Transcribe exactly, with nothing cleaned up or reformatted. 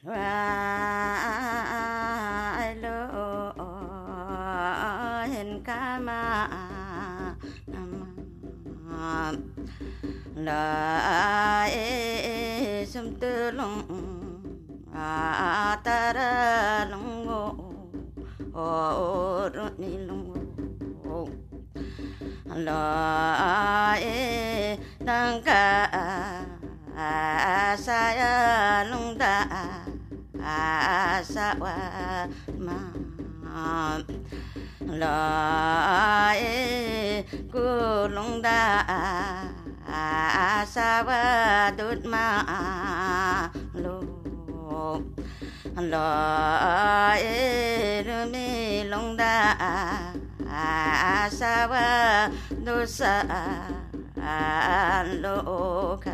Ai lo hen kama nama la e sum tulung atara lungo o ni lungo la e dangka saya lungda asawa ma la e kulungda asawa dut ma lo la e rumi lungda asawa dosa lo